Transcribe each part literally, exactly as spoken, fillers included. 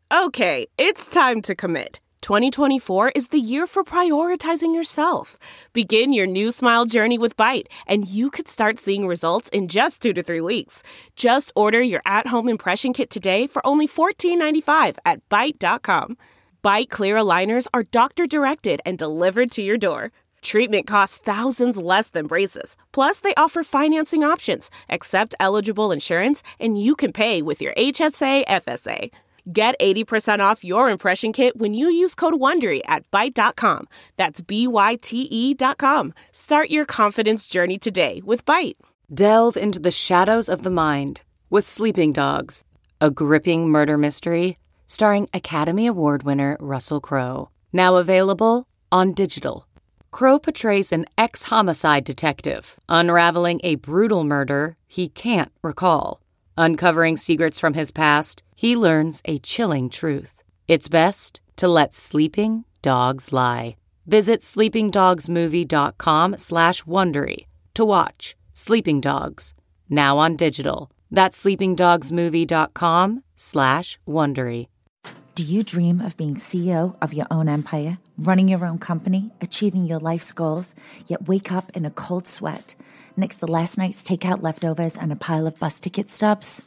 Okay, it's time to commit. twenty twenty-four is the year for prioritizing yourself. Begin your new smile journey with Byte, and you could start seeing results in just two to three weeks. Just order your at-home impression kit today for only fourteen ninety-five at byte dot com. Byte clear aligners are doctor-directed and delivered to your door. Treatment costs thousands less than braces. Plus, they offer financing options, accept eligible insurance, and you can pay with your H S A F S A. Get eighty percent off your impression kit when you use code WONDERY at byte dot com. That's B Y T E dot com. Start your confidence journey today with Byte. Delve into the shadows of the mind with Sleeping Dogs, a gripping murder mystery starring Academy Award winner Russell Crowe. Now available on digital. Crowe portrays an ex-homicide detective unraveling a brutal murder he can't recall. Uncovering secrets from his past, he learns a chilling truth. It's best to let sleeping dogs lie. Visit sleepingdogsmovie.com slash Wondery to watch Sleeping Dogs, now on digital. That's sleepingdogsmovie.com slash Wondery. Do you dream of being C E O of your own empire, running your own company, achieving your life's goals, yet wake up in a cold sweat next to last night's takeout leftovers and a pile of bus ticket stubs?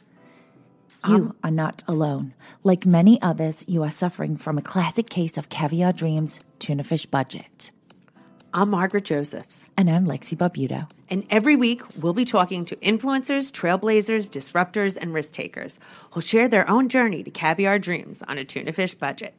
You um, are not alone. Like many others, you are suffering from a classic case of caviar dreams, tuna fish budget. I'm Margaret Josephs. And I'm Lexi Barbuto. And every week, we'll be talking to influencers, trailblazers, disruptors, and risk takers who'll share their own journey to caviar dreams on a tuna fish budget.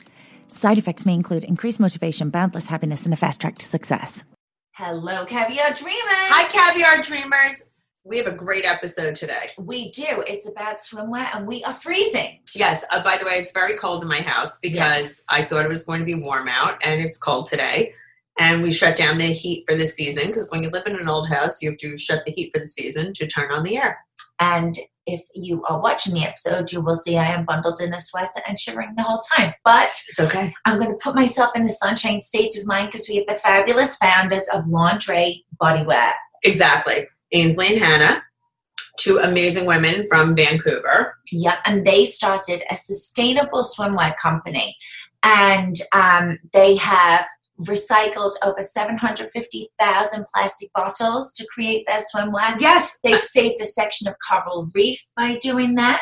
Side effects may include increased motivation, boundless happiness, and a fast track to success. Hello, Caviar Dreamers. Hi, Caviar Dreamers. We have a great episode today. We do. It's about swimwear, and we are freezing. Yes. Uh, by the way, it's very cold in my house because yes. I thought it was going to be warm out, and it's cold today. And we shut down the heat for the season because when you live in an old house, you have to shut the heat for the season to turn on the air. And if you are watching the episode, you will see I am bundled in a sweater and shivering the whole time. But it's okay. I'm going to put myself in the sunshine state of mind because we have the fabulous founders of Lingerie Bodywear. Exactly. Ainsley and Hannah, two amazing women from Vancouver. Yeah, and they started a sustainable swimwear company. And um, they have recycled over seven hundred fifty thousand plastic bottles to create their swimwear. Yes. They've saved a section of coral reef by doing that.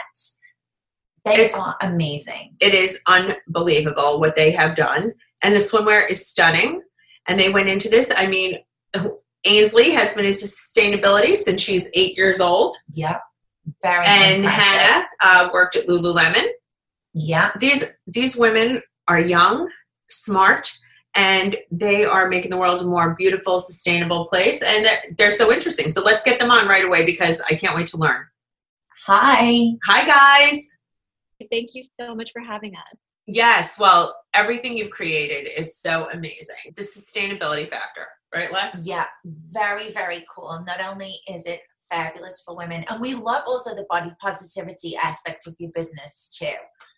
They it's, are amazing. It is unbelievable what they have done. And the swimwear is stunning. And they went into this. I mean, Ainsley has been into sustainability since she's eight years old. Yep. Very And impressive. Hannah uh, worked at Lululemon. Yeah. These These women are young, smart, and they are making the world a more beautiful, sustainable place. And they're so interesting. So let's get them on right away because I can't wait to learn. Hi. Hi, guys. Thank you so much for having us. Yes. Well, everything you've created is so amazing. The sustainability factor, right, Lex? Yeah. Very, very cool. Not only is it fabulous for women, and we love also the body positivity aspect of your business too.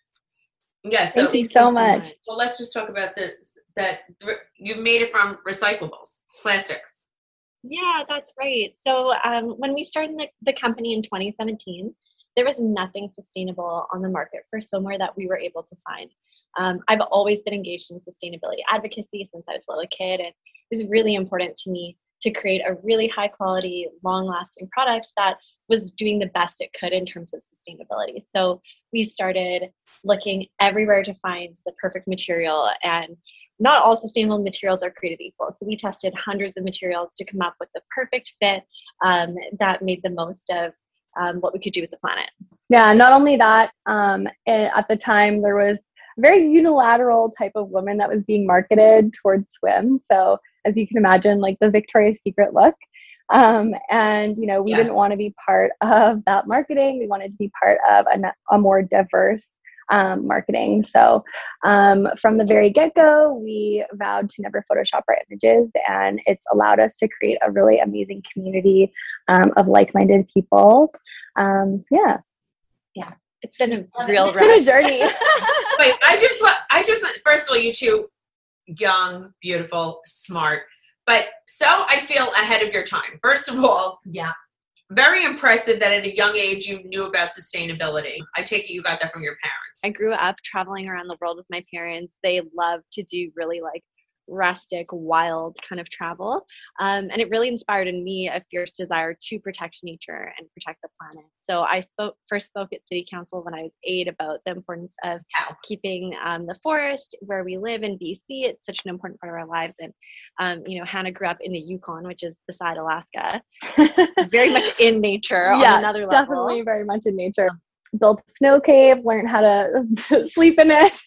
Yes. Yeah, so, Thank you so much. Well, let's just talk about this, that you've made it from recyclables, plastic. Yeah, that's right. So um, when we started the, the company in twenty seventeen, there was nothing sustainable on the market for swimwear that we were able to find. Um, I've always been engaged in sustainability advocacy since I was a little kid, and it was really important to me to create a really high quality, long lasting product that was doing the best it could in terms of sustainability. So we started looking everywhere to find the perfect material, and not all sustainable materials are created equal. So we tested hundreds of materials to come up with the perfect fit um, that made the most of um, what we could do with the planet. Yeah, not only that, um, at the time there was a very unilateral type of woman that was being marketed towards swim. So as you can imagine, like the Victoria's Secret look. Um, and, you know, we yes. didn't want to be part of that marketing. We wanted to be part of a, a more diverse um, marketing. So um, from the very get-go, we vowed to never Photoshop our images, and it's allowed us to create a really amazing community um, of like-minded people. Um, yeah. Yeah. It's been a real it's been a journey. Wait, I just want, I just, first of all, you two, young, beautiful, smart, but so I feel ahead of your time. First of all, yeah, very impressive that at a young age you knew about sustainability. I take it you got that from your parents. I grew up traveling around the world with my parents. They love to do really like rustic, wild kind of travel. Um, and it really inspired in me a fierce desire to protect nature and protect the planet. So I spoke, first spoke at City Council when I was eight about the importance of Wow. keeping um, the forest where we live in B C. It's such an important part of our lives. And, um, you know, Hannah grew up in the Yukon, which is beside Alaska, very much in nature yeah, on another level. Definitely very much in nature. Built a snow cave, learned how to sleep in it,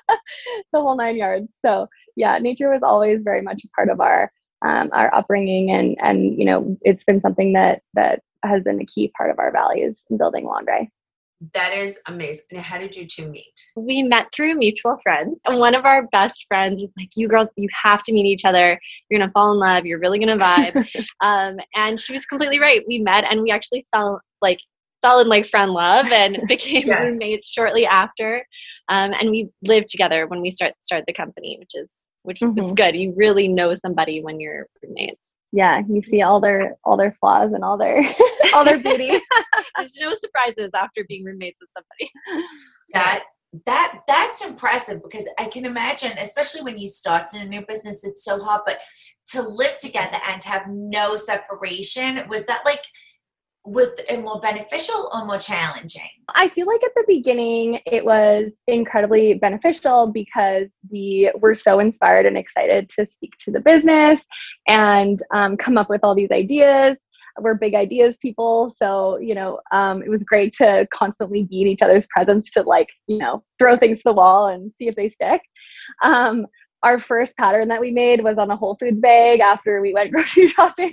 the whole nine yards. So yeah, nature was always very much a part of our um, our upbringing, and and you know, it's been something that that has been a key part of our values in building Laundry. That is amazing. And how did you two meet? We met through mutual friends, and one of our best friends was like, you girls, you have to meet each other. You're going to fall in love. You're really going to vibe. um, and she was completely right. We met and we actually fell like fell in like friend love and became Yes. roommates shortly after. Um, and we lived together when we start started the company, which is which Mhm. is good. You really know somebody when you're roommates. Yeah, you see all their all their flaws and all their all their beauty. There's no surprises after being roommates with somebody. That that that's impressive, because I can imagine, especially when you start in a new business, it's so hard. But to live together and to have no separation, was that like was it more beneficial or more challenging? I feel like at the beginning it was incredibly beneficial because we were so inspired and excited to speak to the business and um, come up with all these ideas. We're big ideas people. So, you know, um, it was great to constantly be in each other's presence to like, you know, throw things to the wall and see if they stick. Um, our first pattern that we made was on a Whole Foods bag after we went grocery shopping.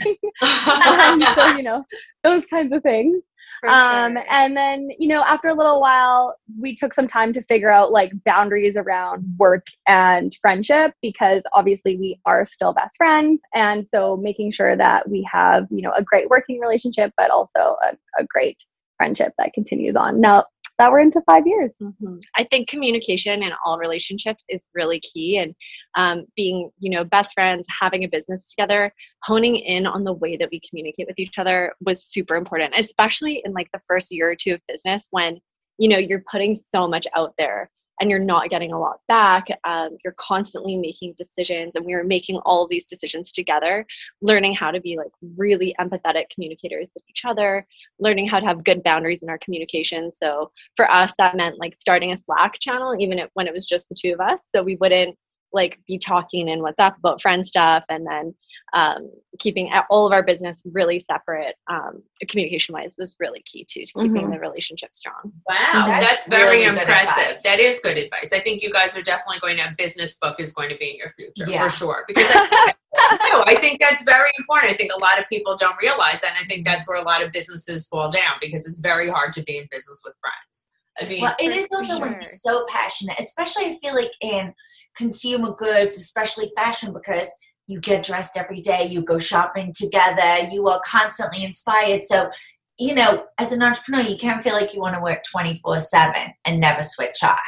um, so, you know, those kinds of things. For Um, sure. and then, you know, after a little while, we took some time to figure out like boundaries around work and friendship, because obviously we are still best friends. And so making sure that we have, you know, a great working relationship, but also a, a great friendship that continues on. Now that we're into five years. Mm-hmm. I think communication in all relationships is really key, and um, being, you know, best friends, having a business together, honing in on the way that we communicate with each other was super important, especially in like the first year or two of business when, you know, you're putting so much out there and you're not getting a lot back. Um, you're constantly making decisions, and we were making all of these decisions together, learning how to be like really empathetic communicators with each other, learning how to have good boundaries in our communication. So for us, that meant like starting a Slack channel, even if, when it was just the two of us. So we wouldn't like be talking in WhatsApp about friend stuff, and then um, keeping all of our business really separate, um, communication wise, was really key too, to keeping Mhm. the relationship strong. Wow, That's that's, very really good impressive. advice. That is good advice. I think you guys are definitely going to have business book is going to be in your future Yeah. for sure. Because I, no, I think that's very important. I think a lot of people don't realize that. And I think that's where a lot of businesses fall down, because it's very hard to be in business with friends. I mean, Well, it For is also when sure. you're so passionate, especially I feel like in consumer goods, especially fashion, because you get dressed every day, you go shopping together, you are constantly inspired. So, you know, as an entrepreneur, you can't feel like you want to work twenty-four seven and never switch off.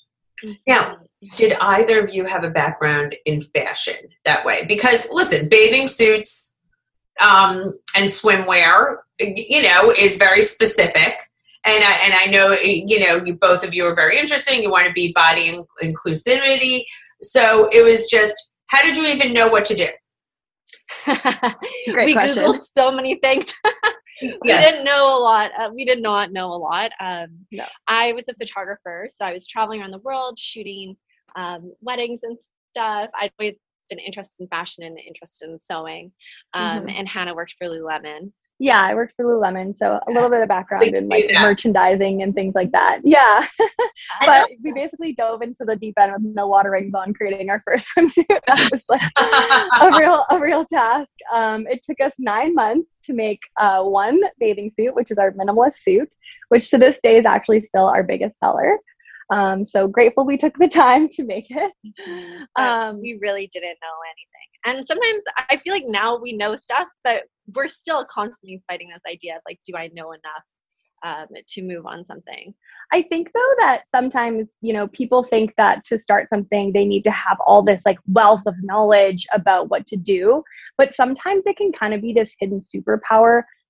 Now, did either of you have a background in fashion that way? Because listen, bathing suits um, and swimwear, you know, is very specific. And I, and I know, you know, you both of you are very interesting. You want to be body in- inclusivity. So it was just, how did you even know what to do? Great we question. Googled so many things. we Yes. didn't know a lot. Uh, we did not know a lot. Um, No. I was a photographer, so I was traveling around the world shooting um, weddings and stuff. I'd always been interested in fashion and interested in sewing. Um, Mhm. And Hannah worked for Lululemon. Yeah, I worked for Lululemon, so a little bit of background in like Yeah. merchandising and things like that. Yeah, I but we basically dove into the deep end with no water rings on, creating our first swimsuit. That was like a real, a real task. Um, it took us nine months to make uh, one bathing suit, which is our minimalist suit, which to this day is actually still our biggest seller. Um, so grateful we took the time to make it. But Um, we really didn't know anything. And sometimes I feel like now we know stuff, but we're still constantly fighting this idea of like, do I know enough um, to move on something? I think though that sometimes, you know, people think that to start something, they need to have all this like wealth of knowledge about what to do. But sometimes it can kind of be this hidden superpower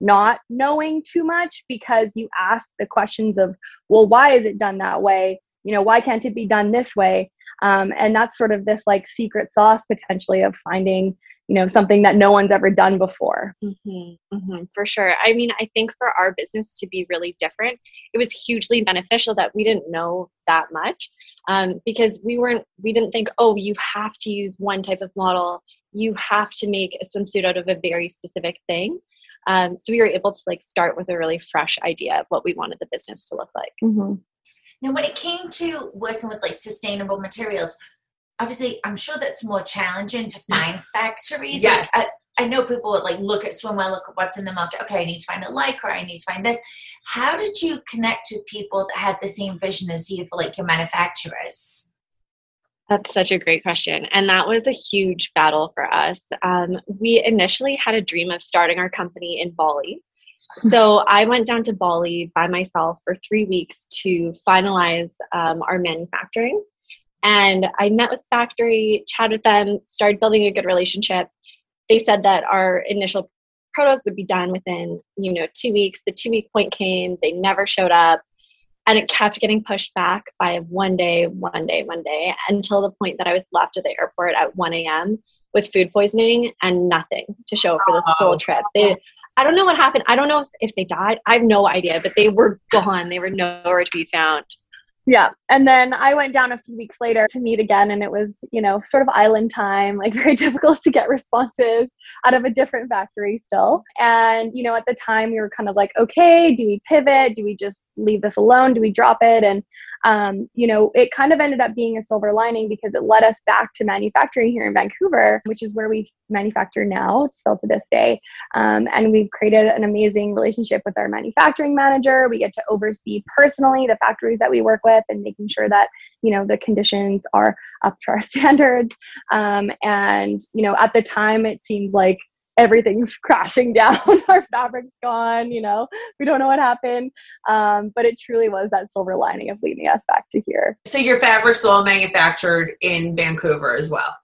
not knowing too much, because you ask the questions of, well, why is it done that way? You know, why can't it be done this way? Um, and that's sort of this like secret sauce potentially of finding, you know, something that no one's ever done before. Mm-hmm, mm-hmm, for sure. I mean, I think for our business to be really different, it was hugely beneficial that we didn't know that much, um, because we weren't, we didn't think, oh, you have to use one type of model. You have to make a swimsuit out of a very specific thing. Um, so we were able to like start with a really fresh idea of what we wanted the business to look like. Mm-hmm. Now, when it came to working with like sustainable materials, obviously, I'm sure that's more challenging to find factories. Yes. Like, I, I know people would like look at swimwear, look at what's in the market. Okay, I need to find a Lycra, I need to find this. How did you connect with people that had the same vision as you for like your manufacturers? That's such a great question. And that was a huge battle for us. Um, we initially had a dream of starting our company in Bali. So I went down to Bali by myself for three weeks to finalize um, our manufacturing. And I met with the factory, chatted with them, started building a good relationship. They said that our initial protos would be done within, you know, two weeks. The two week point came, they never showed up. And it kept getting pushed back by one day, one day, one day, until the point that I was left at the airport at one a.m. with food poisoning and nothing to show for this whole trip. They, I don't know what happened. I don't know if, if they died. I have no idea, but they were gone. They were nowhere to be found. Yeah. And then I went down a few weeks later to meet again, and it was, you know, sort of island time, like very difficult to get responses out of a different factory still. And, you know, at the time we were kind of like, okay, do we pivot? Do we just leave this alone? Do we drop it? And, um, you know, it kind of ended up being a silver lining because it led us back to manufacturing here in Vancouver, which is where we manufacture now, still to this day. Um, and we've created an amazing relationship with our manufacturing manager. We get to oversee personally the factories that we work with and making sure that, you know, the conditions are up to our standards. Um, and, you know, at the time, it seems like everything's crashing down. Our fabric's gone, you know, we don't know what happened. Um, but it truly was that silver lining of leading us back to here. So your fabric's all manufactured in Vancouver as well?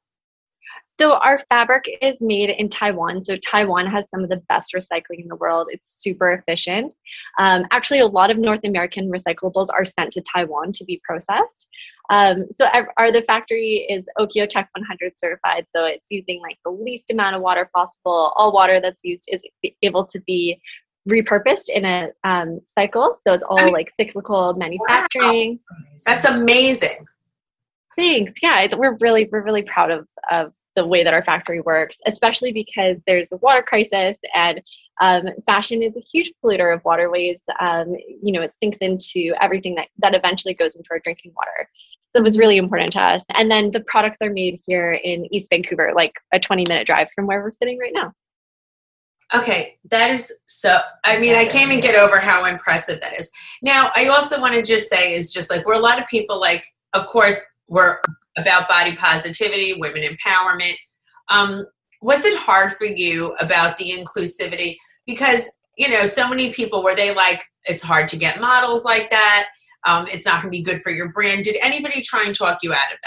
So our fabric is made in Taiwan. So Taiwan has some of the best recycling in the world. It's super efficient. Um, actually, a lot of North American recyclables are sent to Taiwan to be processed. Um, so our, our the factory is OEKO-TEC one hundred certified. So it's using like the least amount of water possible. All water that's used is able to be repurposed in a um, cycle. So it's all like cyclical manufacturing. Wow. That's amazing. Thanks. Yeah, it's, we're really we're really proud of of the way that our factory works, especially because there's a water crisis, and um, fashion is a huge polluter of waterways. Um, you know, it sinks into everything that, that eventually goes into our drinking water. So it was really important to us. And then the products are made here in East Vancouver, like a twenty minute drive from where we're sitting right now. Okay, that is so, I mean, I can't even get over how impressive that is. Now, I also want to just say is just like, we're a lot of people like, of course, we're about body positivity, women empowerment. Um, was it hard for you about the inclusivity? Because, you know, so many people were they like, it's hard to get models like that. Um, it's not going to be good for your brand. Did anybody try and talk you out of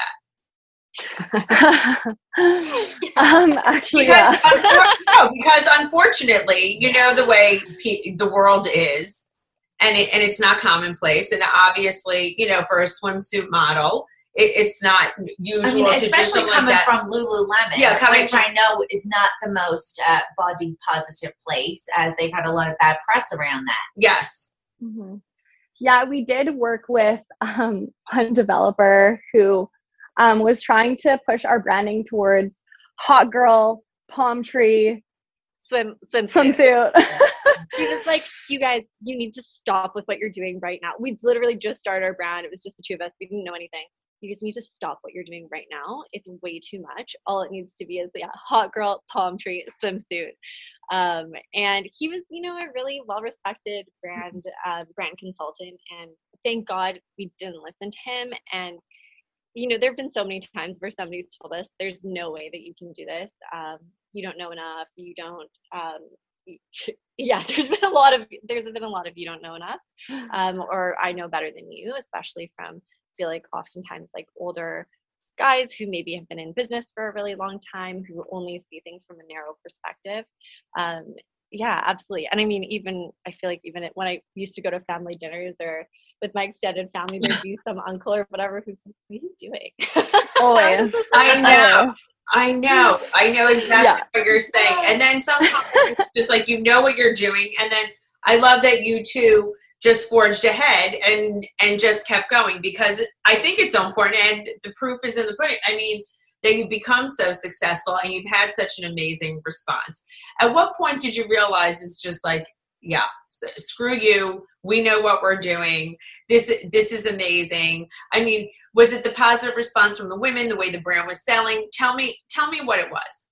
that? um, actually, because, yeah. no, because unfortunately, you know, the way pe- the world is, and it, and it's not commonplace. And obviously, you know, for a swimsuit model, It, it's not usual. I mean, especially to coming like from Lululemon, yeah, coming which from, I know is not the most uh, body positive place, as they've had a lot of bad press around that. Yes. Mm-hmm. Yeah, we did work with um, one developer who um, was trying to push our branding towards hot girl, palm tree, swim swimsuit. swimsuit. He was like, you guys, you need to stop with what you're doing right now. We literally just started our brand. It was just the two of us. We didn't know anything. You guys need to stop what you're doing right now. It's way too much. All it needs to be is yeah, hot girl, palm tree, swimsuit. Um, and he was, you know, a really well-respected brand uh, brand consultant. And thank God we didn't listen to him. And, you know, there have been so many times where somebody's told us, there's no way that you can do this. Um, you don't know enough. You don't, um, yeah, there's been a lot of, there's been a lot of, you don't know enough. Um, or I know better than you, especially from, I feel like oftentimes like older guys who maybe have been in business for a really long time, who only see things from a narrow perspective. Um, Yeah, absolutely. And I mean, even I feel like even when I used to go to family dinners or with my extended family, there'd be some uncle or whatever who's like, "What are you doing?" Always. I know. I know. I know exactly Yeah. what you're saying. And then sometimes it's just like, you know what you're doing. And then I love that you two just forged ahead and, and just kept going, because I think it's so important. And the proof is in the pudding. I mean, that you've become so successful and you've had such an amazing response. At what point did you realize it's just like, yeah, screw you. We know what we're doing. This, this is amazing. I mean, was it the positive response from the women, the way the brand was selling? Tell me, tell me what it was.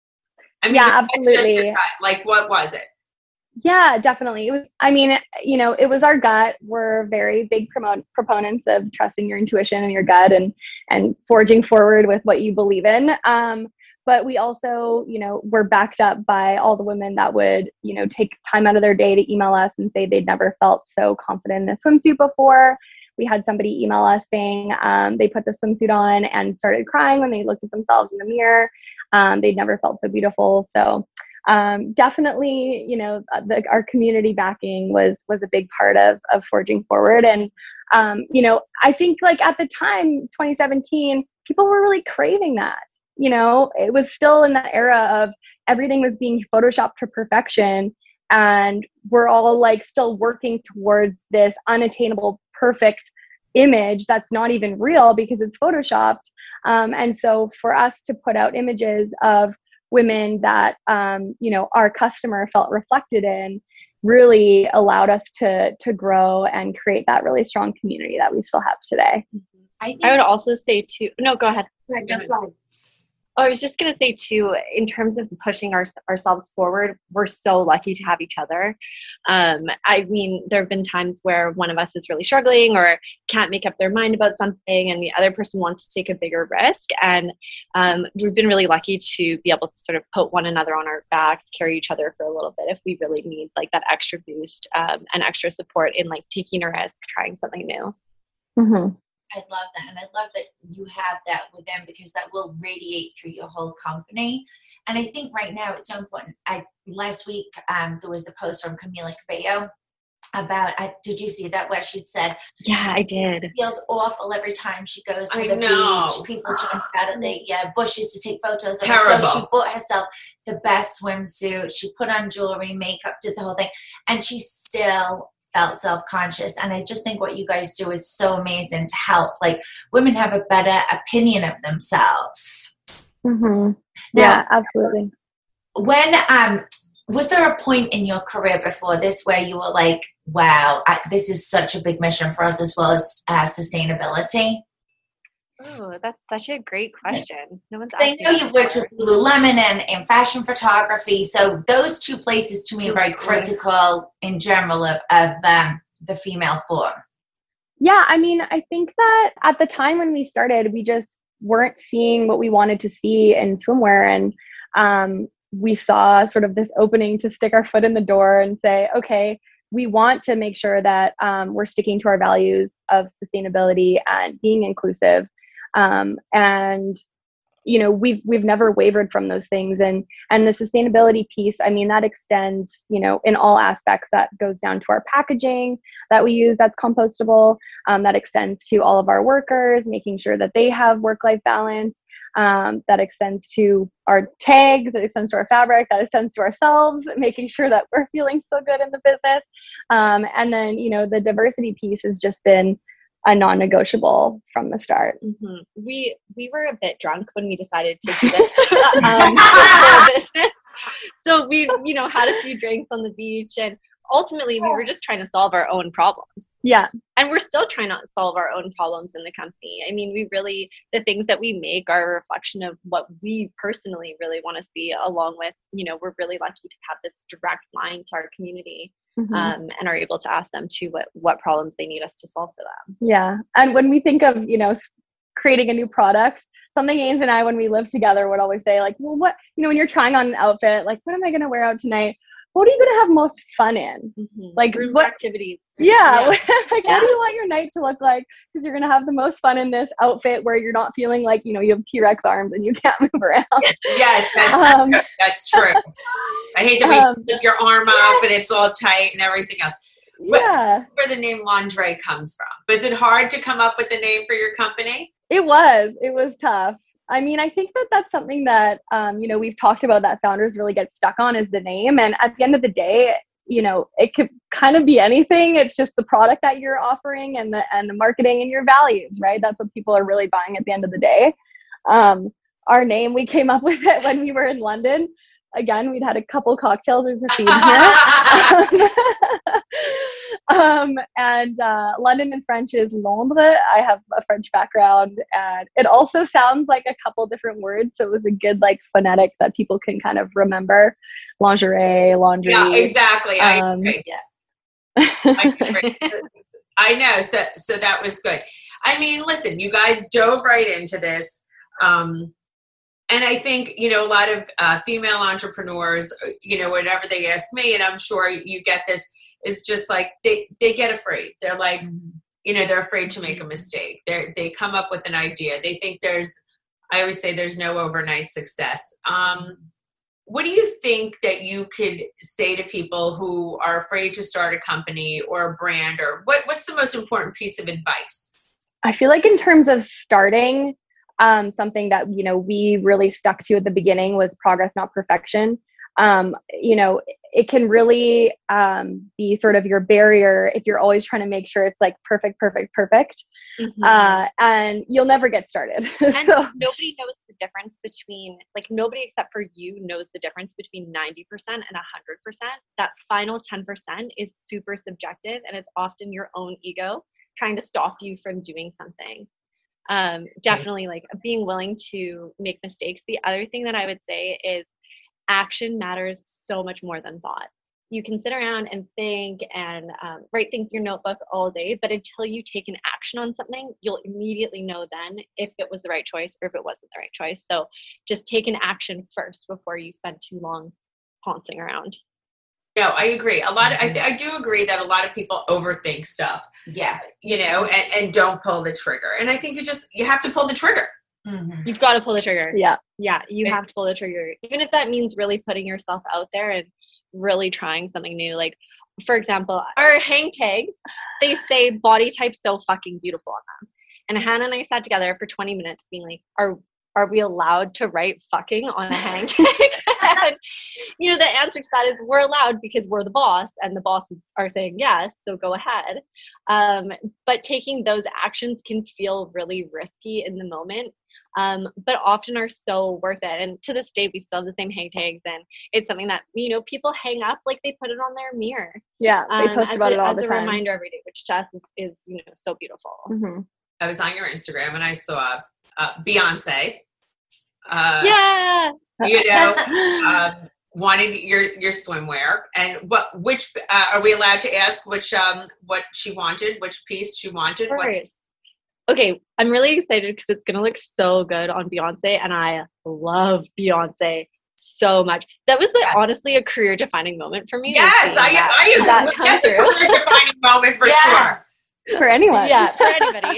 I mean, yeah, absolutely. Like, what was it? Yeah, definitely. It was, I mean, you know, it was our gut. We're very big promote, proponents of trusting your intuition and your gut and, and forging forward with what you believe in. Um, but we also, you know, were backed up by all the women that would, you know, take time out of their day to email us and say they'd never felt so confident in a swimsuit before. We had somebody email us saying um, they put the swimsuit on and started crying when they looked at themselves in the mirror. Um, they'd never felt so beautiful. So Um, definitely, you know, the, our community backing was was a big part of of forging forward. And, um, you know, I think like at the time, twenty seventeen, people were really craving that. You know, it was still in that era of everything was being photoshopped to perfection. And we're all like still working towards this unattainable, perfect image that's not even real because it's photoshopped. Um, and so for us to put out images of women that, um, you know, our customer felt reflected in really allowed us to to grow and create that really strong community that we still have today. I, think I would also say too, no, go ahead. Go ahead, go ahead. Oh, I was just going to say too, in terms of pushing our, ourselves forward, we're so lucky to have each other. Um, I mean, there have been times where one of us is really struggling or can't make up their mind about something and the other person wants to take a bigger risk. And um, we've been really lucky to be able to sort of put one another on our backs, carry each other for a little bit if we really need like that extra boost um, and extra support in like taking a risk, trying something new. Mm-hmm. I love that. And I love that you have that with them because that will radiate through your whole company. And I think right now it's so important. I last week, um, there was the post from Camila Cabello about, I, did you see that where she'd said, yeah, I did. Feels awful every time she goes to I the know. beach. People jump out of the uh, bushes to take photos. Terrible. So she bought herself the best swimsuit. She put on jewelry, makeup, did the whole thing. And she still felt self-conscious. And I just think what you guys do is so amazing to help like women have a better opinion of themselves. Mm-hmm. Now, yeah, absolutely. When, um, was there a point in your career before this where you were like, wow, I, this is such a big mission for us as well as uh, sustainability? Oh, that's such a great question. No one's I know you worked with Lululemon and, and fashion photography. So those two places to me are very critical in general of, of um, the female form. Yeah, I mean, I think that at the time when we started, we just weren't seeing what we wanted to see in swimwear. And um, we saw sort of this opening to stick our foot in the door and say, okay, we want to make sure that um, we're sticking to our values of sustainability and being inclusive. Um, and, you know, we've, we've never wavered from those things. And, and the sustainability piece, I mean, that extends, you know, in all aspects. That goes down to our packaging that we use that's compostable. Um, that extends to all of our workers, making sure that they have work-life balance. Um, that extends to our tags, that extends to our fabric, that extends to ourselves, making sure that we're feeling so good in the business. Um, and then, you know, the diversity piece has just been a non-negotiable from the start. Mm-hmm. We we were a bit drunk when we decided to do this um, for business. So we, you know, had a few drinks on the beach, and ultimately we were just trying to solve our own problems. Yeah. And we're still trying to solve our own problems in the company. I mean, we really, the things that we make are a reflection of what we personally really want to see, along with, you know, we're really lucky to have this direct line to our community. Mm-hmm. Um, and are able to ask them to what, what problems they need us to solve for them. Yeah. And when we think of, you know, creating a new product, something Ains and I, when we lived together, would always say like, well, what, you know, when you're trying on an outfit, like, what am I going to wear out tonight? What are you going to have most fun in? Mm-hmm. Like group what activities. Yeah, Yeah. like Yeah. what do you want your night to look like? Because you're gonna have the most fun in this outfit where you're not feeling like, you know, you have T-Rex arms and you can't move around. Yes, that's Um, true. That's true. I hate the way Um, you take your arm off and it's all tight and everything else. But Yeah, where the name Lingerie comes from. Was it hard to come up with the name for your company? it was. It was tough. I mean, I think that that's something that, um, you know, we've talked about that founders really get stuck on is the name. And at the end of the day, you know, it could kind of be anything. It's just the product that you're offering and the and the marketing and your values, right? That's what people are really buying at the end of the day. Um, our name, we came up with it when we were in London. Again, we'd had a couple cocktails. There's a theme here. um, and uh, London in French is Londres. I have a French background, and it also sounds like a couple different words. So it was a good like phonetic that people can kind of remember. Lingerie, laundry. Yeah, exactly. I Um, agree. I agree. I know. So, so that was good. I mean, listen, you guys dove right into this. Um, and I think, you know, a lot of uh, female entrepreneurs, you know, whenever they ask me, and I'm sure you get this, is just like they, they get afraid. They're like, mm-hmm. you know, they're afraid to make a mistake. They they come up with an idea. They think there's, I always say there's no overnight success. Um, what do you think that you could say to people who are afraid to start a company or a brand, or what, what's the most important piece of advice? I feel like in terms of starting, um, something that, you know, we really stuck to at the beginning was progress, not perfection. Um, you know, it can really um, be sort of your barrier if you're always trying to make sure it's like perfect, perfect, perfect. Mm-hmm. Uh, and you'll never get started. And so nobody knows the difference between, like nobody except for you knows the difference between ninety percent and one hundred percent. That final ten percent is super subjective, and it's often your own ego trying to stop you from doing something. Um, definitely like being willing to make mistakes. The other thing that I would say is action matters so much more than thought. You can sit around and think and um, write things in your notebook all day, but until you take an action on something, you'll immediately know then if it was the right choice or if it wasn't the right choice. So just take an action first before you spend too long pouncing around. No, I agree. A lot of, I, I do agree that a lot of people overthink stuff. Yeah. You know, and, and don't pull the trigger. And I think you just, you have to pull the trigger. Mm-hmm. You've got to pull the trigger. Yeah. Yeah. You It's, have to pull the trigger. Even if that means really putting yourself out there and really trying something new. Like, for example, our hang tags, they say body type so fucking beautiful on them. And Hannah and I sat together for twenty minutes being like, are are we allowed to write fucking on a hang tag? And, you know, the answer to that is we're allowed because we're the boss and the bosses are saying yes, so go ahead. Um, but taking those actions can feel really risky in the moment, um, but often are so worth it. And to this day, we still have the same hang tags, and it's something that, you know, people hang up like they put it on their mirror. Yeah, they um, post about a, it all as the a time. reminder every day, which to us is, is you know, so beautiful. Mm-hmm. I was on your Instagram and I saw uh, Beyonce. Uh, yeah. You know, um, wanted your your swimwear, and what which uh, are we allowed to ask which um what she wanted, which piece she wanted? Of What, course. Okay, I'm really excited because it's gonna look so good on Beyonce, and I love Beyonce so much. That was like, yes. honestly a career defining moment for me. Yes, I that, I agree. that That's a career defining moment for Yes. sure. For anyone. Yeah, for anybody.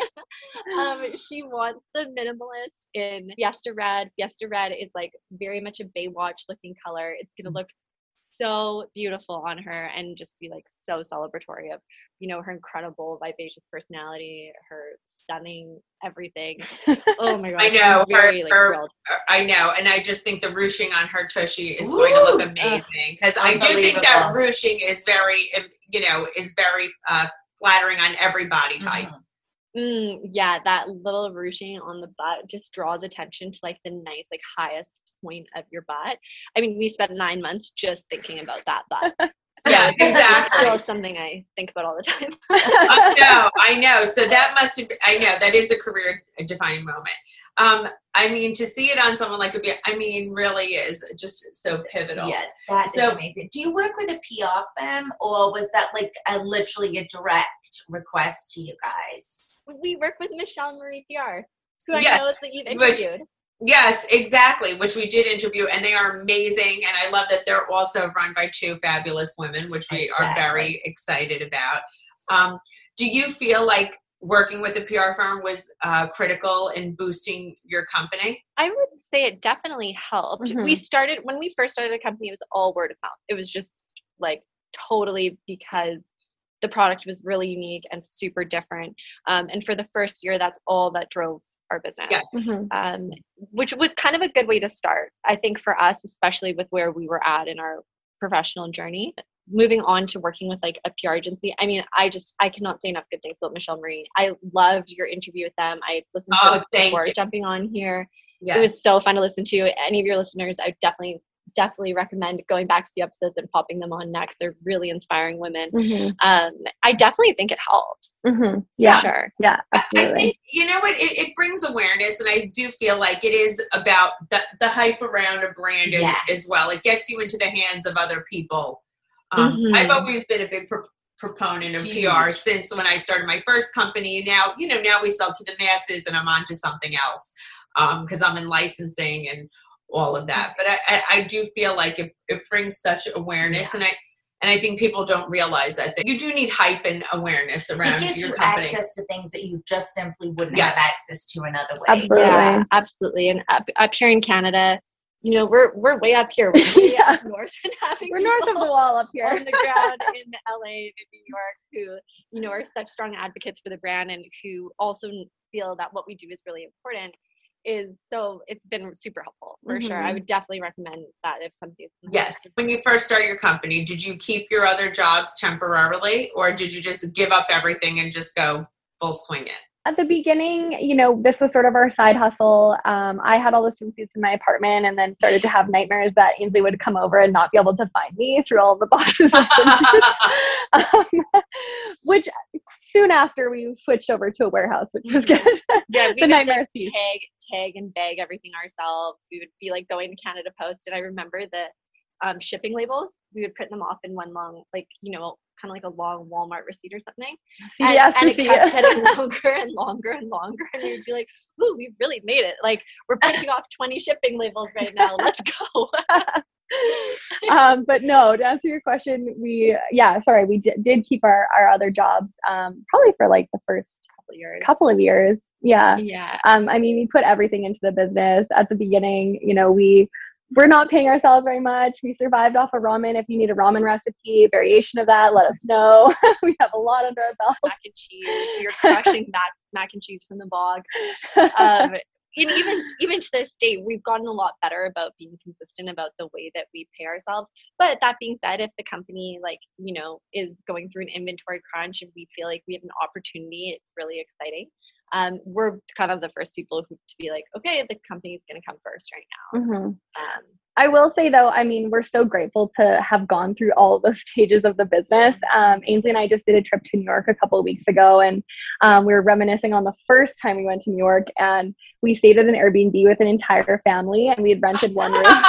um, she wants the minimalist in Fiesta Red. Fiesta Red is like very much a Baywatch looking color. It's gonna look so beautiful on her and just be like so celebratory of, you know, her incredible vivacious personality, her stunning everything. Oh my gosh, I know. I'm very her, like her, thrilled. I know, and I just think the ruching on her tushy is Ooh, going to look amazing, because I do think that unbelievable. ruching is very, you know, is very uh, flattering on every body type. Mhm. Mm, yeah, that little ruching on the butt just draws attention to like the nice, like highest point of your butt. I mean, we spent nine months just thinking about that butt. Yeah, It's exactly. still something I think about all the time. I know, I know. So that must have, I know, that is a career defining moment. Um, I mean, to see it on someone like a, I mean, really is just so pivotal. Yeah, that is So- amazing. Do you work with a P R firm, or was that like a literally a direct request to you guys? We work with Michelle Marie P R, who I Yes, know that you've which- interviewed. Yes, exactly, which we did interview, and they are amazing. And I love that they're also run by two fabulous women, which we exactly. are very excited about. Um, do you feel like working with a P R firm was uh, critical in boosting your company? I would say it definitely helped. Mm-hmm. We started, when we first started the company, it was all word of mouth. It was just like totally because the product was really unique and super different. Um, and for the first year, that's all that drove our business, yes. mm-hmm. um, which was kind of a good way to start, I think, for us, especially with where we were at in our professional journey. Moving on to working with like a P R agency. I mean, I just, I cannot say enough good things about Michelle Marie. I loved your interview with them. I listened to oh, it before you. jumping on here. Yes. It was so fun to listen to. Any of your listeners, I definitely, definitely recommend going back to the episodes and popping them on next. They're really inspiring women. Mm-hmm. Um, I definitely think it helps. Mm-hmm. Yeah, for sure. Yeah, absolutely. I think, you know what, it, it brings awareness, and I do feel like it is about the, the hype around a brand yes. as, as well. It gets you into the hands of other people. Um, mm-hmm. I've always been a big pro- proponent of Huge. P R since when I started my first company. Now, you know, now we sell to the masses, and I'm on to something else because um, I'm in licensing and all of that. But I, I, I do feel like it, it brings such awareness, yeah. and I and I think people don't realize that, that you do need hype and awareness around it gives your you company. Access to things that you just simply wouldn't yes. have access to another way. Absolutely, yeah, absolutely. And up, up here in Canada, you know, we're we're way up here. We're way yeah. up north, and having we're north of the wall up here on the ground in L A and in New York, who you know are such strong advocates for the brand and who also feel that what we do is really important. Is so it's been super helpful for mm-hmm. sure. I would definitely recommend that if somebody's yes. When you first started your company, did you keep your other jobs temporarily, or did you just give up everything and just go full swing it? At the beginning, you know, this was sort of our side hustle. Um, I had all the swimsuits in my apartment, and then started to have nightmares that Ainsley would come over and not be able to find me through all the boxes of swimsuits. um, which soon after we switched over to a warehouse, which was good. Yeah, we the would nightmare like, tag, tag and bag everything ourselves. We would be like going to Canada Post, and I remember the um, shipping labels. We would print them off in one long, like, you know, kind of like a long Walmart receipt or something. C V S and, and it receipt. kept getting longer and longer and longer. And we'd be like, ooh, we've really made it. Like, we're printing off twenty shipping labels right now. Let's go. um, but no, to answer your question, we, yeah, sorry, we did, did keep our, our other jobs um, probably for like the first couple of years. Couple of years. Yeah. Yeah. Um, I mean, we put everything into the business at the beginning. You know, we, we're not paying ourselves very much. We survived off of ramen. If you need a ramen recipe, variation of that, let us know. We have a lot under our belt. Mac and cheese. You're crushing mac, mac and cheese from the box. Um, and even even to this day, we've gotten a lot better about being consistent about the way that we pay ourselves. But that being said, if the company, like, you know, is going through an inventory crunch and we feel like we have an opportunity, it's really exciting. Um, we're kind of the first people who to be like, okay, the company's going to come first right now. Mm-hmm. Um, I will say though, I mean, we're so grateful to have gone through all of those stages of the business. Um, Ainsley and I just did a trip to New York a couple of weeks ago, and um, we were reminiscing on the first time we went to New York, and we stayed at an Airbnb with an entire family, and we had rented one room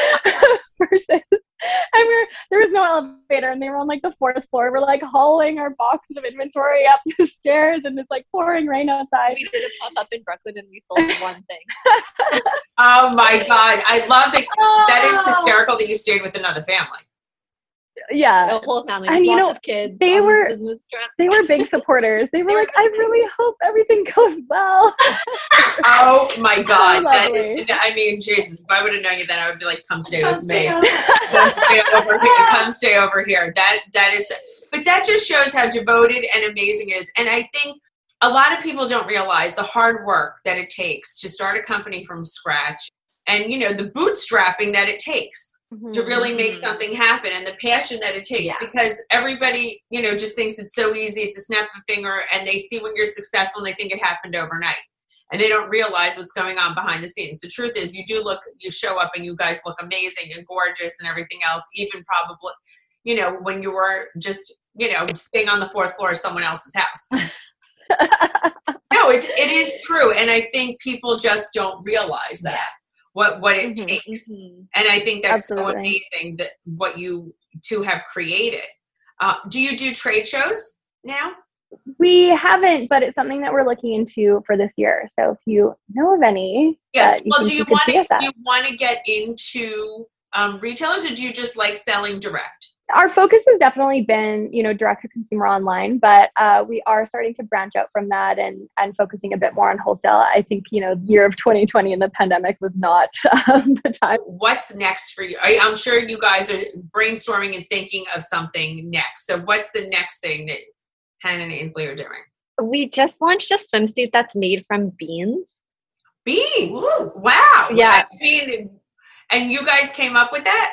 versus, and we were, there was no elevator, and they were on like the fourth floor. We're like hauling our boxes of inventory up the stairs, and it's like pouring rain outside. We did a pop up in Brooklyn, and we sold one thing. Oh my God. I love that. That is hysterical that you stayed with another family. Yeah. The whole family. And you lots know, of kids. they were, business trip. they were big supporters. They were They were like, I really hope everything goes well. Oh my God. So that is, lovely. I mean, Jesus, if I would have known you then, I would be like, come stay Come with stay me. over. Come stay over here. Come stay over here. That, that is, but that just shows how devoted and amazing it is. And I think a lot of people don't realize the hard work that it takes to start a company from scratch, and, you know, the bootstrapping that it takes mm-hmm. to really make something happen, and the passion that it takes, yeah. because everybody, you know, just thinks it's so easy. It's a snap of a finger, and they see when you're successful and they think it happened overnight, and they don't realize what's going on behind the scenes. The truth is, you do look, you show up and you guys look amazing and gorgeous and everything else, even probably, you know, when you were just, you know, staying on the fourth floor of someone else's house. No, it's, it is true. And I think people just don't realize that. Yeah. What, what it mm-hmm, takes. Mm-hmm. And I think that's Absolutely. So amazing that what you two have created. Uh, do you do trade shows now? We haven't, but it's something that we're looking into for this year. So if you know of any, yes. you Well, do you want to do you want to get into um, retailers, or do you just like selling direct? Our focus has definitely been, you know, direct to consumer online, but uh, we are starting to branch out from that and and focusing a bit more on wholesale. I think, you know, the year of twenty twenty and the pandemic was not um, the time. What's next for you? I, I'm sure you guys are brainstorming and thinking of something next. So what's the next thing that Hannah and Ainsley are doing? We just launched a swimsuit that's made from beans. Beans? Ooh. Wow. Yeah. I mean, and you guys came up with that?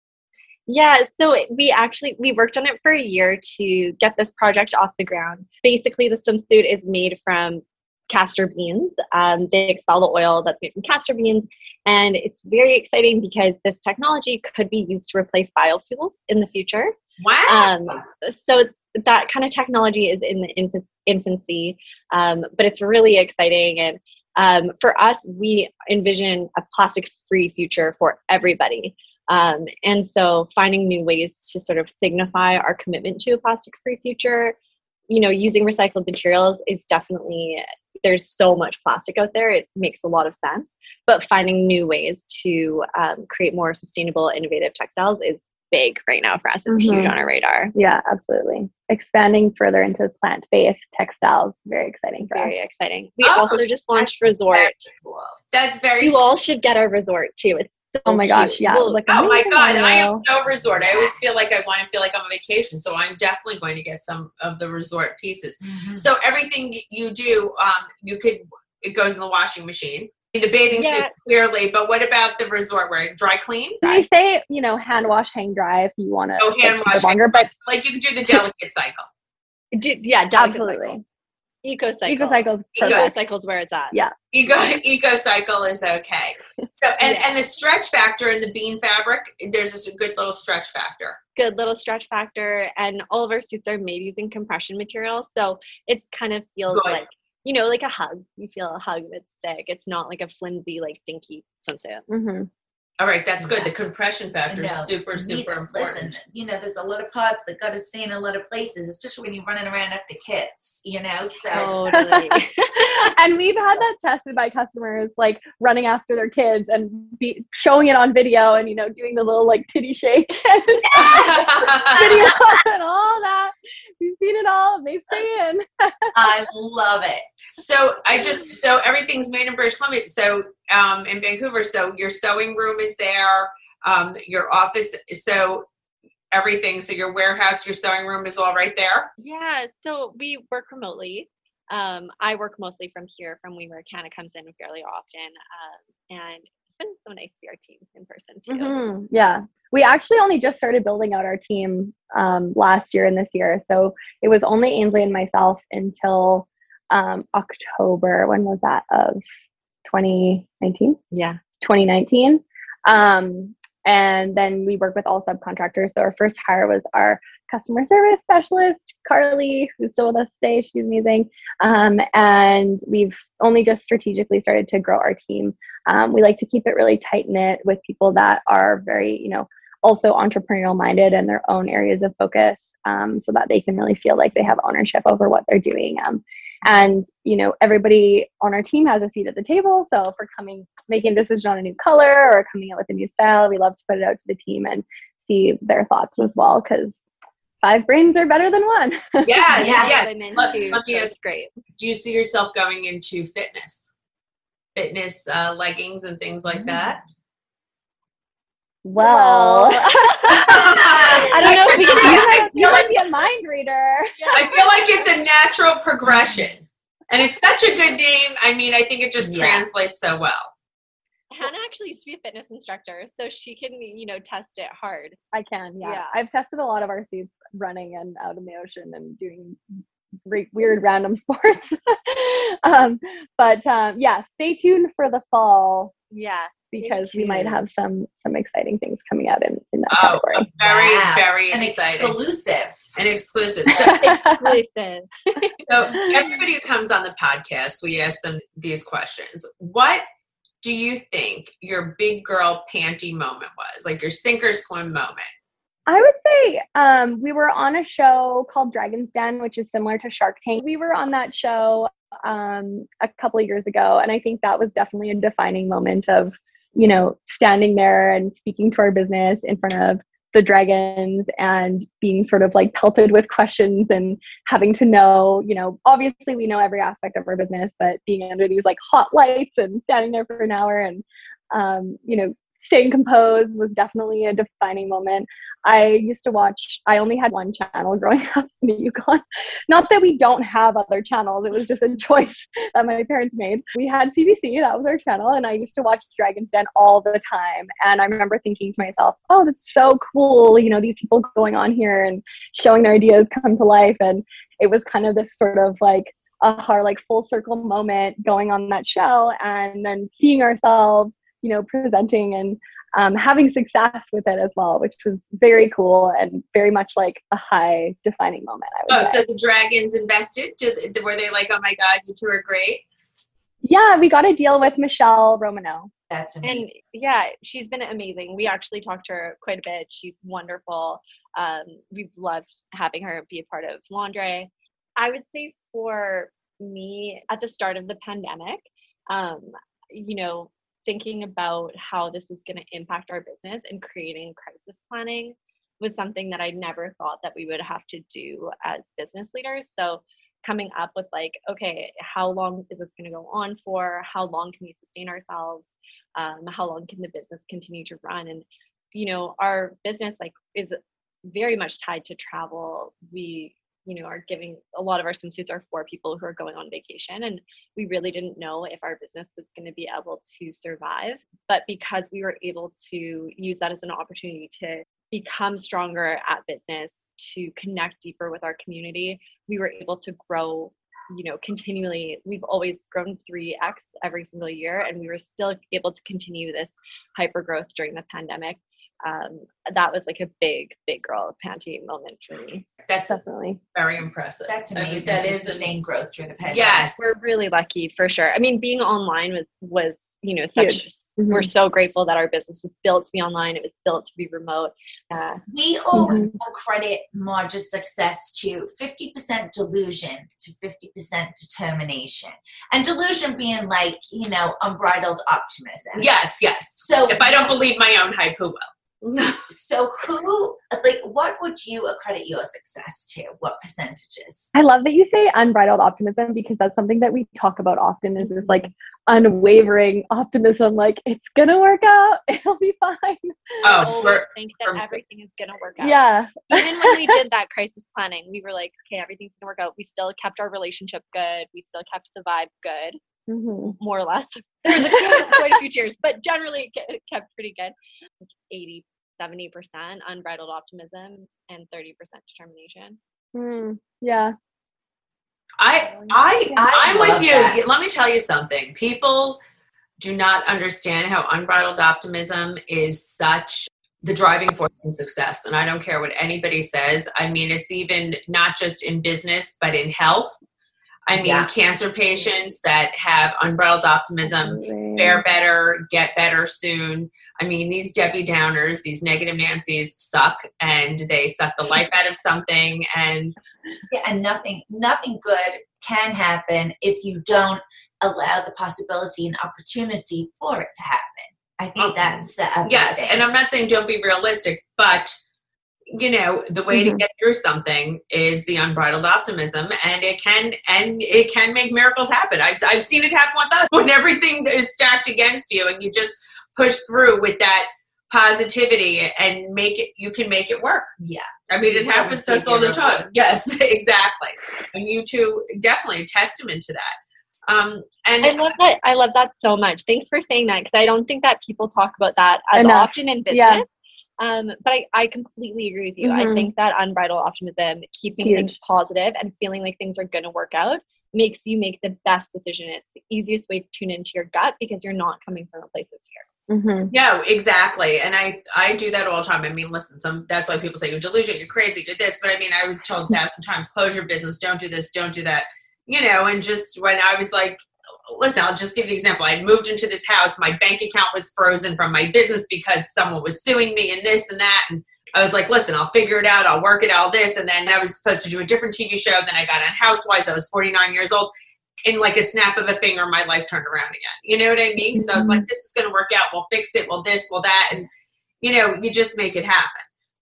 Yeah, so we actually, we worked on it for a year to get this project off the ground. Basically, the swimsuit is made from castor beans. Um, they expel the oil that's made from castor beans. And it's very exciting because this technology could be used to replace biofuels in the future. Wow. Um, so it's, that kind of technology is in the inf- infancy, um, but it's really exciting. And um, for us, we envision a plastic-free future for everybody. Um, and so finding new ways to sort of signify our commitment to a plastic-free future, you know, using recycled materials is definitely, there's so much plastic out there. It makes a lot of sense, but finding new ways to um, create more sustainable, innovative textiles is big right now for us. It's mm-hmm. huge on our radar. Yeah, absolutely. Expanding further into plant-based textiles, very exciting for very us. exciting. We oh, also just launched Resort. That's, cool. That's very You all should get our Resort too. It's so oh my cute. gosh, yeah. Well, like oh my God, I am so Resort. I always feel like I want to feel like I'm on vacation, so I'm definitely going to get some of the Resort pieces. Mm-hmm. So everything you do, um, you could, it goes in the washing machine. The bathing yeah. suit clearly, but what about the resort wear? Dry clean? We say, you know, hand wash, hang dry if you want to. Oh, hand wash, longer, but like you can do the delicate cycle. Do, yeah, delicate absolutely. Cycle. Eco cycle. Eco cycles. Eco cycle's where it's at. Yeah. Eco eco cycle is okay. So and yeah. and the stretch factor in the bean fabric, there's this good little stretch factor. Good little stretch factor, and all of our suits are made using compression material, so it kind of feels good. like. You know, like a hug. You feel a hug that's thick. It's not like a flimsy, like dinky swimsuit. Mm-hmm. All right, that's good. The compression factor is super, super Need, important. Listen, you know, there's a lot of parts that got to stay in a lot of places, especially when you're running around after kids, you know, so. Totally. And we've had that tested by customers, like running after their kids and be, showing it on video and, you know, doing the little like titty shake and yes! video and all that. We've seen it all. They stay in. I love it. So I just, so everything's made in British Columbia. So um, in Vancouver, so your sewing room is there, um, your office, so everything, so your warehouse, your sewing room is all right there? Yeah, so we work remotely. Um, I work mostly from here, from WeWork. Hannah comes in fairly often. Um, and it's been so nice to see our team in person too. Mm-hmm. Yeah. We actually only just started building out our team um, last year and this year. So it was only Ainsley and myself until um, October. When was that? Of twenty nineteen? Yeah. twenty nineteen. Um, and then we work with all subcontractors. So our first hire was our customer service specialist, Carly, who's still with us today. She's amazing. Um, and we've only just strategically started to grow our team. Um, we like to keep it really tight knit with people that are very, you know, also entrepreneurial minded in their own areas of focus, um, so that they can really feel like they have ownership over what they're doing. Um, and, you know, everybody on our team has a seat at the table. So if we're coming, making a decision on a new color or coming out with a new style, we love to put it out to the team and see their thoughts as well, because five brains are better than one. Yes, yeah, yes. Let, let me ask, great. Do you see yourself going into fitness? Fitness uh, leggings and things like that? Well, I don't know if we can do that. You like, might be a mind reader. Yeah, I feel like it's a natural progression. And it's such a good name. I mean, I think it just yeah. translates so well. Hannah actually used to be a fitness instructor, so she can, you know, test it hard. I can, yeah. yeah. I've tested a lot of our suits running and out in the ocean and doing re- weird random sports. um, but um, yeah, stay tuned for the fall. Yeah. Because we might have some some exciting things coming out in, in that oh, category. Very, wow. very An exciting. Exclusive. An exclusive. So, exclusive. So everybody who comes on the podcast, we ask them these questions. What do you think your big girl panty moment was? Like your sink or swim moment? I would say um, we were on a show called Dragon's Den, which is similar to Shark Tank. We were on that show um, a couple of years ago, and I think that was definitely a defining moment of, you know, standing there and speaking to our business in front of the dragons and being sort of like pelted with questions and having to know, you know, obviously we know every aspect of our business, but being under these like hot lights and standing there for an hour and, um, you know, staying composed was definitely a defining moment. I used to watch, I only had one channel growing up in the Yukon. Not that we don't have other channels. It was just a choice that my parents made. We had C B C, that was our channel. And I used to watch Dragon's Den all the time. And I remember thinking to myself, oh, that's so cool. You know, these people going on here and showing their ideas come to life. And it was kind of this sort of like, aha, like full circle moment going on that show and then seeing ourselves, you know, presenting and um, having success with it as well, which was very cool and very much like a high defining moment. I would oh, say. So the dragons invested? Did, were they like, oh my God, you two are great? Yeah, we got a deal with Michelle Romano. That's amazing. And yeah, she's been amazing. We actually talked to her quite a bit. She's wonderful. Um, we've loved having her be a part of Laundry. I would say for me at the start of the pandemic, um, you know, thinking about how this was going to impact our business and creating crisis planning was something that I never thought that we would have to do as business leaders. So coming up with like, okay, how long is this going to go on for? How long can we sustain ourselves? Um, how long can the business continue to run? And, you know, our business like is very much tied to travel. We you know, are giving a lot of our swimsuits are for people who are going on vacation. And we really didn't know if our business was going to be able to survive. But because we were able to use that as an opportunity to become stronger at business, to connect deeper with our community, we were able to grow, you know, continually. We've always grown three X every single year, and we were still able to continue this hyper growth during the pandemic. Um, that was like a big, big girl panty moment for me. That's definitely very impressive. That's amazing. I mean, that to is sustained growth through the pandemic. Yes, we're really lucky for sure. I mean, being online was was you know such. Mm-hmm. We're so grateful that our business was built to be online. It was built to be remote. Uh, we always mm-hmm. credit Marge's success to fifty percent delusion to fifty percent determination, and delusion being like you know unbridled optimism. Yes, yes. So if I don't believe my own hype, who will? So who, like, what would you accredit your success to? What percentages? I love that you say unbridled optimism because that's something that we talk about often is this like unwavering optimism, like it's going to work out. It'll be fine. Oh, for, think that for, everything is going to work out. Yeah. Even when we did that crisis planning, we were like, okay, everything's going to work out. We still kept our relationship good. We still kept the vibe good. Mm-hmm. More or less. There was a, quite a few cheers, but generally it kept pretty good. Like eighty, seventy percent unbridled optimism and thirty percent determination. Mm, yeah. I, I, I'm with you. That. Let me tell you something. People do not understand how unbridled optimism is such the driving force in success. And I don't care what anybody says. I mean, it's even not just in business, but in health. I mean, yeah. Cancer patients that have unbridled optimism, fare better, get better soon. I mean, these Debbie Downers, these negative Nancys suck, and they suck the life out of something. And yeah, and nothing, nothing good can happen if you don't allow the possibility and opportunity for it to happen. I think um, that's uh, yes. And I'm not saying don't be realistic, but you know, the way mm-hmm. to get through something is the unbridled optimism, and it can, and it can make miracles happen. I've, I've seen it happen with us when everything is stacked against you and you just push through with that positivity and make it, you can make it work. Yeah. I mean, it happens to us all the time. Yes, exactly. And you two definitely a testament to that. Um, and I love that. I love that so much. Thanks for saying that. Cause I don't think that people talk about that as enough. often in business. Yeah. Um, but I, I completely agree with you. Mm-hmm. I think that unbridled optimism, keeping Huge. things positive and feeling like things are going to work out makes you make the best decision. It's the easiest way to tune into your gut because you're not coming from a place of fear. Mm-hmm. Yeah, exactly. And I, I do that all the time. I mean, listen, some, that's why people say you're delusional, you're crazy, you're this. But I mean, I was told a thousand times, close your business, don't do this, don't do that. You know, and just when I was like, listen, I'll just give you an example. I moved into this house. My bank account was frozen from my business because someone was suing me and this and that. And I was like, listen, I'll figure it out. I'll work it out, this. And then I was supposed to do a different T V show. Then I got on Housewives. I was forty-nine years old. In like a snap of a finger, my life turned around again. You know what I mean? Because I was like, this is going to work out. We'll fix it. We'll this, we'll that. And, you know, you just make it happen.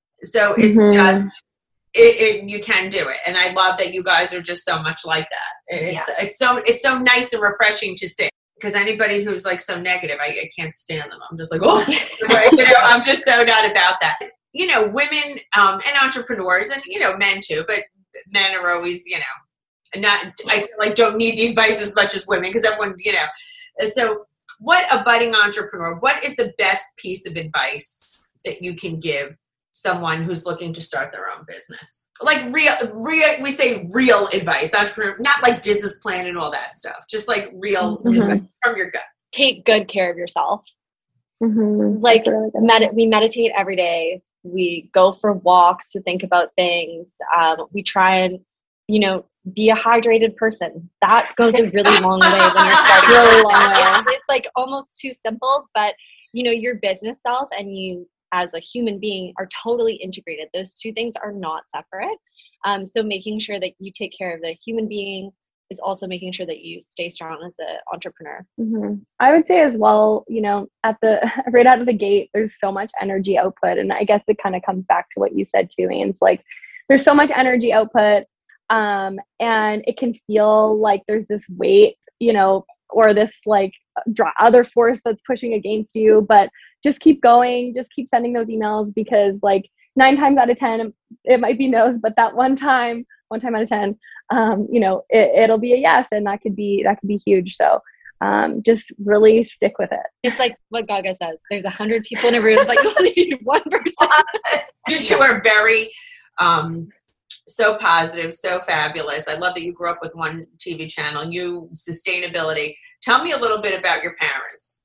So it's mm-hmm. just, it, it, you can do it. And I love that you guys are just so much like that. It's, yeah. it's so, it's so nice and refreshing to see. Because anybody who's like so negative, I, I can't stand them. I'm just like, oh, you know, I'm just so not about that. You know, women um, and entrepreneurs and, you know, men too, but men are always, you know, not, I feel like don't need the advice as much as women because everyone, you know. So what a budding entrepreneur, what is the best piece of advice that you can give someone who's looking to start their own business? Like real, real, we say real advice, entrepreneur, not like business plan and all that stuff. Just like real mm-hmm. advice from your gut. Take good care of yourself. Mm-hmm. Like really med- we meditate every day. We go for walks to think about things. Um, we try and, you know, be a hydrated person. That goes a really long way when you're starting. Really long way. It's like almost too simple, but you know, your business self and you as a human being are totally integrated. Those two things are not separate. Um, so making sure that you take care of the human being is also making sure that you stay strong as an entrepreneur. Mm-hmm. I would say as well, you know, at the right out of the gate, there's so much energy output. And I guess it kind of comes back to what you said too, Ian. It's like, there's so much energy output um, and it can feel like there's this weight, you know, or this like other force that's pushing against you, but just keep going, just keep sending those emails because like nine times out of ten, it might be no's, but that one time, one time out of ten, um, you know, it, it'll be a yes. And that could be, that could be huge. So um, just really stick with it. It's like what Gaga says, there's a hundred people in a room, but you only need one person. You two are very, um, so positive, so fabulous. I love that you grew up with one T V channel, you sustainability. Tell me a little bit about your parents.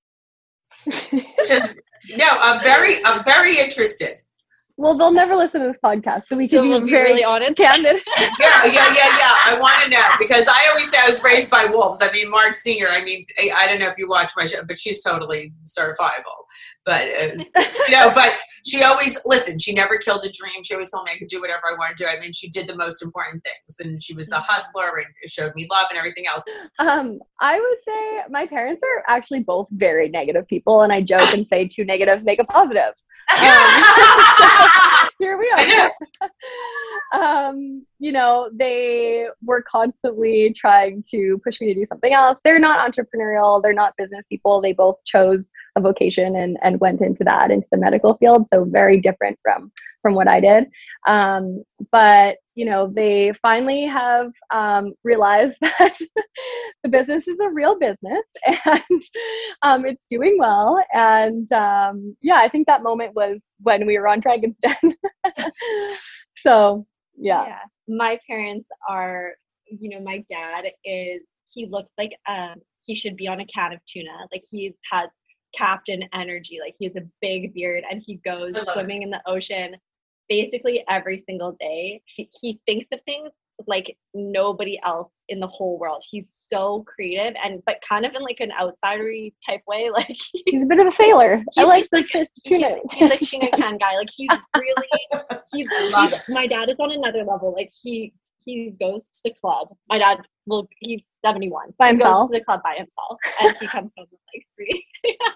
Just, no, I'm very, I'm very interested. Well, they'll never listen to this podcast, so we can so be, we'll be very really honest. Candid. Yeah, yeah, yeah, yeah. I want to know because I always say I was raised by wolves. I mean, Marge Senior. I mean, I, I don't know if you watch my show, but she's totally certifiable. But uh, you know, but she always listened. She never killed a dream. She always told me I could do whatever I wanted to do. I mean, she did the most important things, and she was a hustler and showed me love and everything else. Um, I would say my parents are actually both very negative people, and I joke and say two negatives make a positive. Um, here we are. um, you know, they were constantly trying to push me to do something else. They're not entrepreneurial. They're not business people. They both chose a vocation and, and went into that, into the medical field. So very different from, from what I did. Um, but, you know, they finally have um, realized that the business is a real business and um, it's doing well. And um, yeah, I think that moment was when we were on Dragon's Den. So, yeah. yeah. My parents are, you know, my dad is, he looks like um, he should be on a can of tuna. Like he's had captain energy. Like he has a big beard and he goes swimming it. in the ocean basically every single day. He, he thinks of things like nobody else in the whole world. He's so creative and but kind of in like an outsidery type way. Like he's, he's a bit of a sailor. I like the like, tuna. He's, he's a tuna can guy. Like he's really he's, he's my dad is on another level. Like he he goes to the club. My dad well he's seventy-one. By he himself? Goes to the club by himself and he comes home with like three.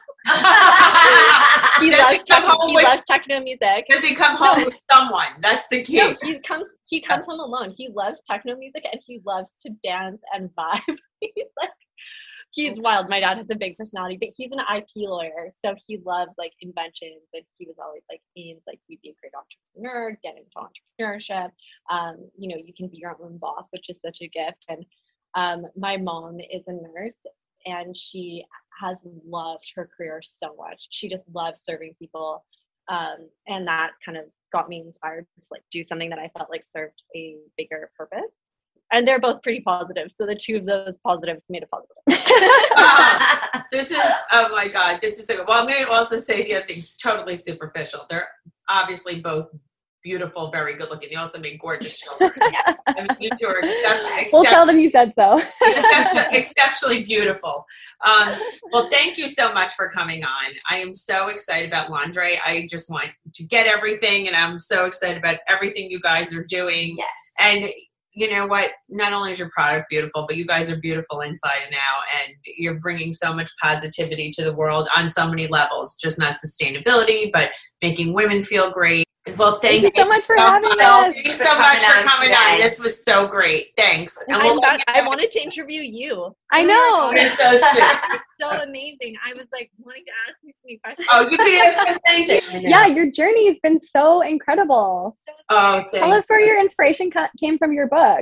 he does loves, he come techno, home he with, loves techno music. Does he come home with someone? That's the key. No, he comes he comes home alone. He loves techno music and he loves to dance and vibe. He's like he's wild. My dad has a big personality, but he's an I P lawyer, so he loves like inventions and he was always like Ian's like you'd be a great entrepreneur, get into entrepreneurship. Um, you know, you can be your own boss, which is such a gift. And um my mom is a nurse and she has loved her career so much. She just loves serving people. Um, and that kind of got me inspired to like do something that I felt like served a bigger purpose. And they're both pretty positive. So the two of those positives made a positive. uh, this is, oh my God, this is, so, well, I'm going to also say the other thing's totally superficial. They're obviously both beautiful, very good looking. They also make gorgeous children. Yeah. I mean, you two are except, except, we'll tell them you said so. except, exceptionally beautiful. Um, well, thank you so much for coming on. I am so excited about Londre. I just want to get everything, and I'm so excited about everything you guys are doing. Yes. And you know what? Not only is your product beautiful, but you guys are beautiful inside and out, and you're bringing so much positivity to the world on so many levels, just not sustainability, but making women feel great. Well, thank, thank you so much for having much. us. Thanks so much for coming on. This was so great. Thanks. And we'll I, thought, I wanted to interview you. I know. You're so sweet. You're so amazing. I was like wanting to ask you so many questions. Oh, you could ask us anything. Yeah, your journey has been so incredible. Oh, thank Tell us where your inspiration came from your book.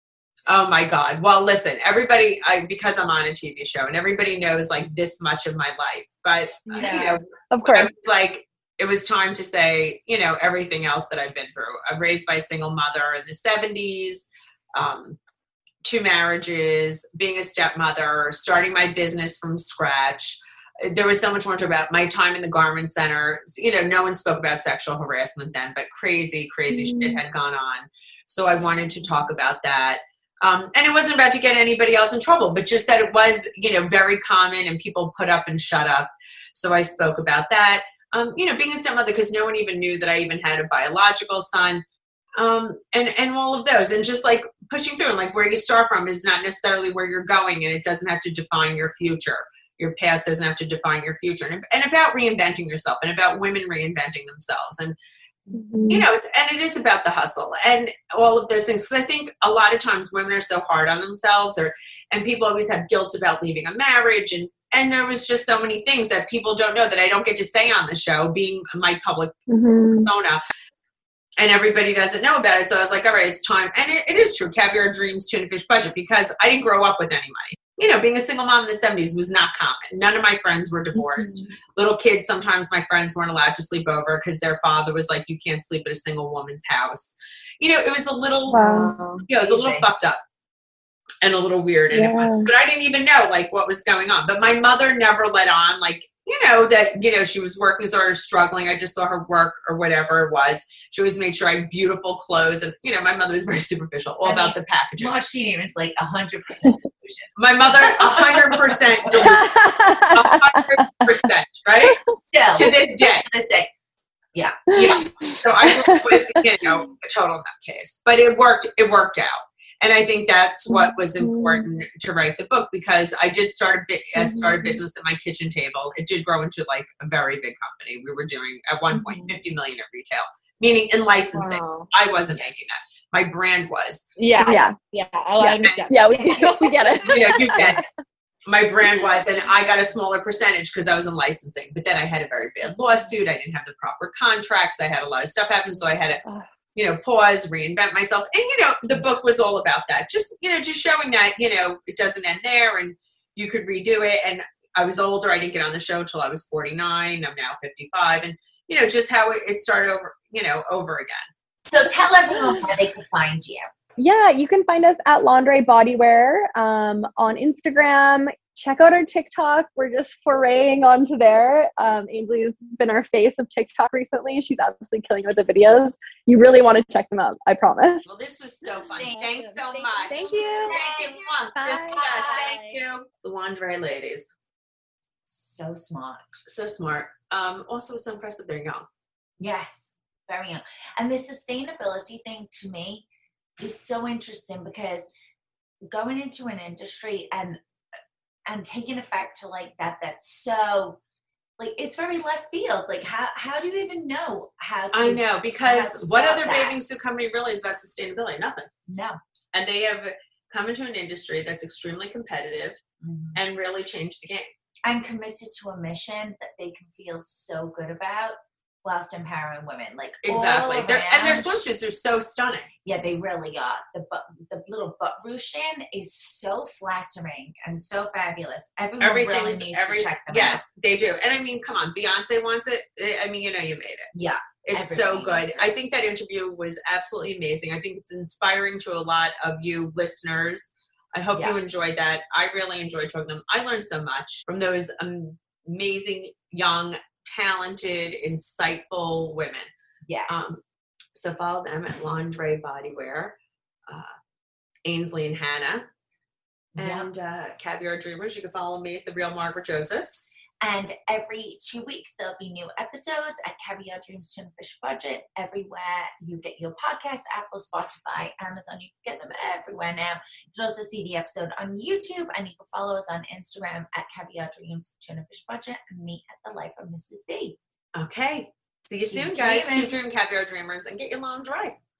Oh my God. Well, listen, everybody, I, because I'm on a T V show and everybody knows like this much of my life, but yeah. you know, of course, I was like, it was time to say, you know, everything else that I've been through. I'm raised by a single mother in the seventies, um, two marriages, being a stepmother, starting my business from scratch. There was so much more to about my time in the garment center. You know, no one spoke about sexual harassment then, but crazy, crazy mm-hmm. shit had gone on. So I wanted to talk about that. Um, and it wasn't about to get anybody else in trouble, but just that it was, you know, very common and people put up and shut up. So I spoke about that. Um, you know, being a stepmother, because no one even knew that I even had a biological son, um, and, and all of those. And just like pushing through and like where you start from is not necessarily where you're going, and it doesn't have to define your future. Your past doesn't have to define your future. And, and about reinventing yourself and about women reinventing themselves. And Mm-hmm. you know, it's, and it is about the hustle and all of those things. Because I think a lot of times women are so hard on themselves, or and people always have guilt about leaving a marriage, and and there was just so many things that people don't know that I don't get to say on the show, being my public mm-hmm. persona, and everybody doesn't know about it. So I was like, all right, it's time. And it, it is true, caviar, dreams, tuna fish, budget, because I didn't grow up with any money. You know, being a single mom in the seventies was not common. None of my friends were divorced. Mm-hmm. Little kids, sometimes my friends weren't allowed to sleep over because their father was like, you can't sleep at a single woman's house. You know, it was a little, wow. you know, it was a little fucked up and a little weird. And yeah. it was, but I didn't even know like what was going on. But my mother never let on, like, you know, that, you know, she was working, sort of struggling. I just saw her work or whatever it was. She always made sure I had beautiful clothes. And, you know, my mother was very superficial, all I about mean, the packaging. Marcini was like one hundred percent delusion. My mother, one hundred percent delusion. one hundred percent, right? Still, to this day. To this day. Yeah. Yeah. So I grew up with, you know, a total nutcase. But it worked, it worked out. And I think that's what was important to write the book, because I did start a bit, uh, start a business at my kitchen table. It did grow into like a very big company. We were doing at one point fifty million at retail, meaning in licensing. Wow. I wasn't making that. My brand was. Yeah, yeah, yeah. Oh, yeah. I understand. Yeah, we, we get it. Yeah, you get it. My brand was, and I got a smaller percentage because I was in licensing. But then I had a very bad lawsuit. I didn't have the proper contracts. I had a lot of stuff happen, so I had to. you know, pause, reinvent myself. And, you know, the book was all about that. Just, you know, just showing that, you know, it doesn't end there and you could redo it. And I was older. I didn't get on the show till I was forty-nine. I'm now fifty-five. And, you know, just how it, it started over, you know, over again. So tell everyone where they can find you. Yeah, you can find us at Londre Bodywear um, on Instagram. Check out our TikTok. We're just foraying onto there. Um, Ainsley's been our face of TikTok recently. She's absolutely killing it with the videos. You really want to check them out, I promise. Well, this was so fun. Thank Thanks so thank, much. Thank you. Thank you. Bye. Yes, thank you. The Londre ladies. So smart. So smart. Um, also, so impressive they're young. Yes, very young. And the sustainability thing to me is so interesting, because going into an industry and and taking effect to like that, that's so, like, it's very left field. Like, how how do you even know how to? I know, because what other that? bathing suit company really is about sustainability? Nothing. No. And they have come into an industry that's extremely competitive mm-hmm. and really changed the game. I'm committed to a mission that they can feel so good about whilst empowering women. Like, exactly. They're, and their swimsuits are so stunning. Yeah, they really are. The butt, the little butt ruching is so flattering and so fabulous. Everyone Everything's, really needs every, to check them yes, out. Yes, they do. And I mean, come on, Beyonce wants it. I mean, you know, you made it. Yeah. It's so good. I think that interview was absolutely amazing. I think it's inspiring to a lot of you listeners. I hope yeah. you enjoyed that. I really enjoyed talking to them. I learned so much from those amazing, young, talented, insightful women. Yes. Um, So follow them at Lingerie Bodywear, uh, Ainsley and Hannah, and uh, Caviar Dreamers. You can follow me at The Real Margaret Josephs. And every two weeks, there'll be new episodes at Caviar Dreams Tuna Fish Budget, everywhere you get your podcast, Apple, Spotify, Amazon. You can get them everywhere now. You can also see the episode on YouTube, and you can follow us on Instagram at Caviar Dreams Tuna Fish Budget, and me at The Life of Missus B. Okay. See you Keep soon, guys. dreaming. Keep dreaming, Caviar Dreamers, and get your lingerie.